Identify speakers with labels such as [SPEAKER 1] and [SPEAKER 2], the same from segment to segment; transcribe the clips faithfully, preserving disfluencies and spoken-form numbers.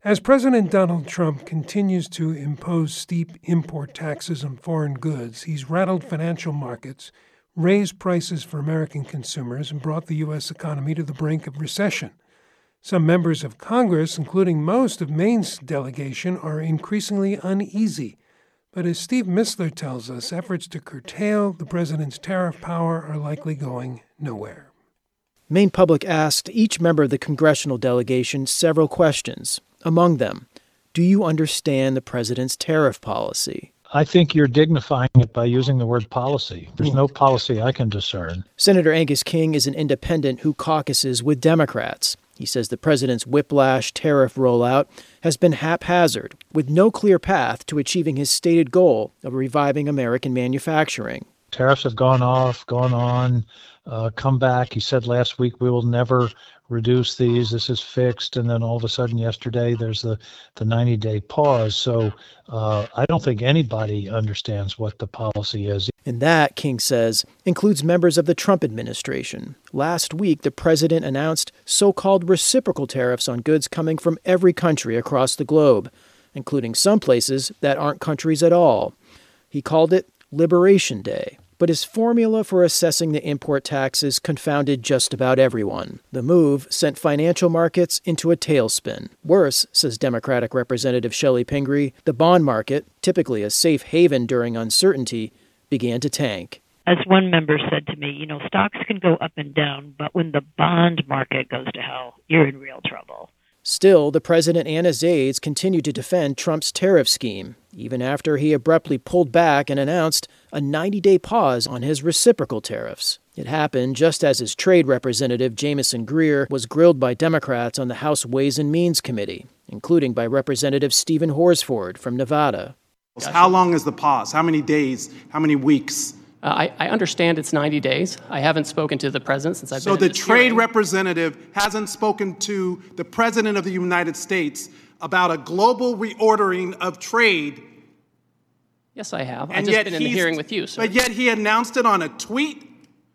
[SPEAKER 1] As President Donald Trump continues to impose steep import taxes on foreign goods, he's rattled financial markets, raised prices for American consumers, and brought the U S economy to the brink of recession. Some members of Congress, including most of Maine's delegation, are increasingly uneasy. But as Steve Mistler tells us, efforts to curtail the president's tariff power are likely going nowhere.
[SPEAKER 2] Maine Public asked each member of the congressional delegation several questions. Among them, do you understand the president's tariff policy?
[SPEAKER 3] I think you're dignifying it by using the word policy. There's no policy I can discern.
[SPEAKER 2] Senator Angus King is an independent who caucuses with Democrats. He says the president's whiplash tariff rollout has been haphazard, with no clear path to achieving his stated goal of reviving American manufacturing.
[SPEAKER 3] Tariffs have gone off, gone on, uh, come back. He said last week we will never reduce these. This is fixed. And then all of a sudden yesterday there's the, the ninety-day pause. So uh, I don't think anybody understands what the policy is.
[SPEAKER 2] And that, King says, includes members of the Trump administration. Last week, the president announced so-called reciprocal tariffs on goods coming from every country across the globe, including some places that aren't countries at all. He called it Liberation Day. But his formula for assessing the import taxes confounded just about everyone. The move sent financial markets into a tailspin. Worse, says Democratic Representative Shelley Pingree, the bond market, typically a safe haven during uncertainty, began to tank.
[SPEAKER 4] As one member said to me, you know, stocks can go up and down, but when the bond market goes to hell, you're in real trouble.
[SPEAKER 2] Still, the president and his aides continued to defend Trump's tariff scheme, even after he abruptly pulled back and announced a ninety-day pause on his reciprocal tariffs. It happened just as his trade representative, Jamieson Greer, was grilled by Democrats on the House Ways and Means Committee, including by Representative Stephen Horsford from Nevada.
[SPEAKER 5] How long is the pause? How many days? How many weeks?
[SPEAKER 6] Uh, I, I understand it's ninety days. I haven't spoken to the president since I've
[SPEAKER 5] so
[SPEAKER 6] been
[SPEAKER 5] the
[SPEAKER 6] in this
[SPEAKER 5] trade
[SPEAKER 6] hearing.
[SPEAKER 5] representative hasn't spoken to the president of the United States about a global reordering of trade.
[SPEAKER 6] Yes, I have.
[SPEAKER 5] And
[SPEAKER 6] I've just
[SPEAKER 5] yet
[SPEAKER 6] been in the hearing with you, sir.
[SPEAKER 5] But yet he announced it on a tweet?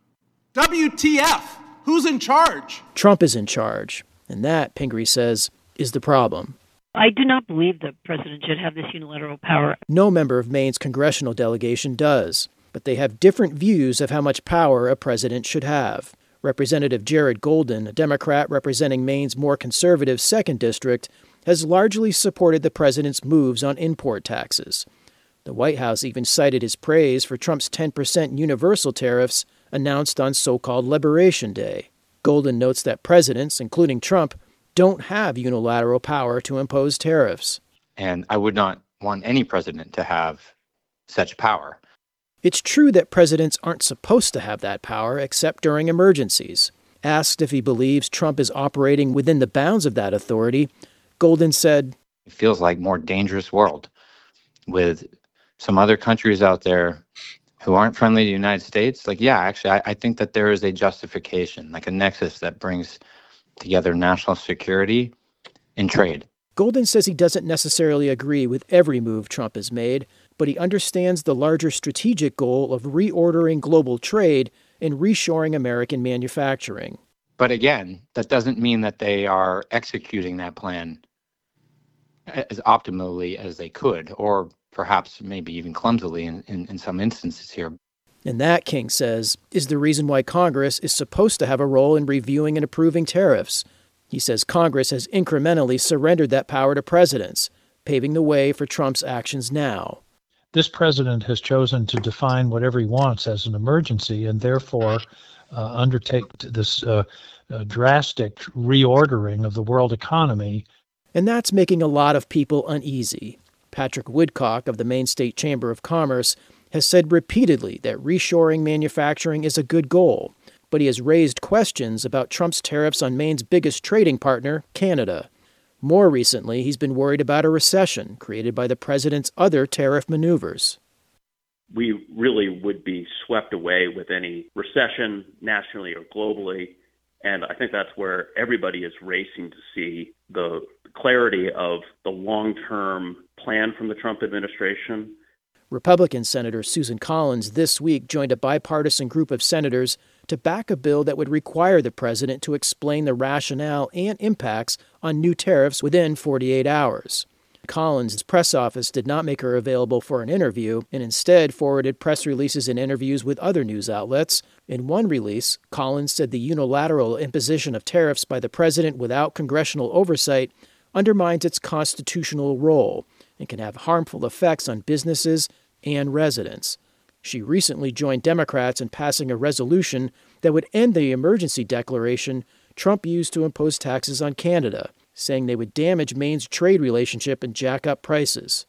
[SPEAKER 5] W T F? Who's in charge?
[SPEAKER 2] Trump is in charge, and that, Pingree says, is the problem.
[SPEAKER 4] I do not believe the president should have this unilateral power.
[SPEAKER 2] No member of Maine's congressional delegation does, but they have different views of how much power a president should have. Representative Jared Golden, a Democrat representing Maine's more conservative second District, has largely supported the president's moves on import taxes. The White House even cited his praise for Trump's ten percent universal tariffs announced on so-called Liberation Day. Golden notes that presidents, including Trump, don't have unilateral power to impose tariffs.
[SPEAKER 7] And I would not want any president to have such power.
[SPEAKER 2] It's true that presidents aren't supposed to have that power except during emergencies. Asked if he believes Trump is operating within the bounds of that authority, Golden said,
[SPEAKER 7] "It feels like a more dangerous world with some other countries out there who aren't friendly to the United States. Like, yeah, actually, I, I think that there is a justification, like a nexus that brings together national security and trade."
[SPEAKER 2] Golden says he doesn't necessarily agree with every move Trump has made, but he understands the larger strategic goal of reordering global trade and reshoring American manufacturing.
[SPEAKER 7] But again, that doesn't mean that they are executing that plan as optimally as they could, or perhaps maybe even clumsily in, in, in some instances here.
[SPEAKER 2] And that, King says, is the reason why Congress is supposed to have a role in reviewing and approving tariffs. He says Congress has incrementally surrendered that power to presidents, paving the way for Trump's actions now.
[SPEAKER 3] This president has chosen to define whatever he wants as an emergency and therefore uh, undertake this uh, uh, drastic reordering of the world economy.
[SPEAKER 2] And that's making a lot of people uneasy. Patrick Woodcock of the Maine State Chamber of Commerce has said repeatedly that reshoring manufacturing is a good goal, but he has raised questions about Trump's tariffs on Maine's biggest trading partner, Canada. More recently, he's been worried about a recession created by the president's other tariff maneuvers.
[SPEAKER 8] We really would be swept away with any recession, nationally or globally, and I think that's where everybody is racing to see the clarity of the long-term plan from the Trump administration.
[SPEAKER 2] Republican Senator Susan Collins this week joined a bipartisan group of senators to back a bill that would require the president to explain the rationale and impacts on new tariffs within forty-eight hours. Collins' press office did not make her available for an interview and instead forwarded press releases and interviews with other news outlets. In one release, Collins said the unilateral imposition of tariffs by the president without congressional oversight undermines its constitutional role and can have harmful effects on businesses and residents. She recently joined Democrats in passing a resolution that would end the emergency declaration Trump used to impose taxes on Canada, saying they would damage Maine's trade relationship and jack up prices.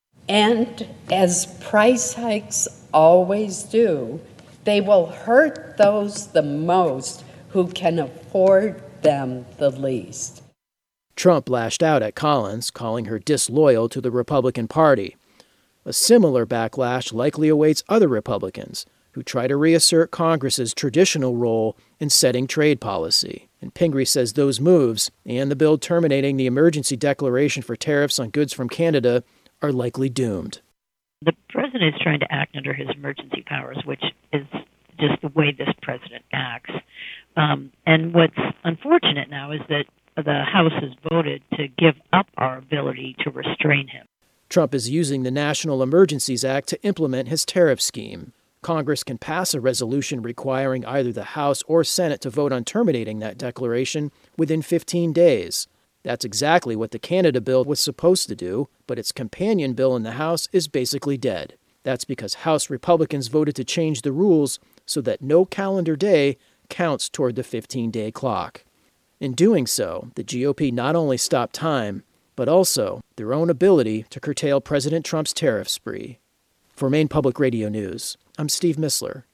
[SPEAKER 9] And as price hikes always do, they will hurt those the most who can afford them the least.
[SPEAKER 2] Trump lashed out at Collins, calling her disloyal to the Republican Party. A similar backlash likely awaits other Republicans who try to reassert Congress's traditional role in setting trade policy. And Pingree says those moves, and the bill terminating the emergency declaration for tariffs on goods from Canada, are likely doomed.
[SPEAKER 4] The president is trying to act under his emergency powers, which is just the way this president acts. Um, and what's unfortunate now is that the House has voted to give up our ability to restrain him.
[SPEAKER 2] Trump is using the National Emergencies Act to implement his tariff scheme. Congress can pass a resolution requiring either the House or Senate to vote on terminating that declaration within fifteen days. That's exactly what the Canada bill was supposed to do, but its companion bill in the House is basically dead. That's because House Republicans voted to change the rules so that no calendar day counts toward the fifteen-day clock. In doing so, the G O P not only stopped time, but also their own ability to curtail President Trump's tariff spree. For Maine Public Radio News, I'm Steve Missler.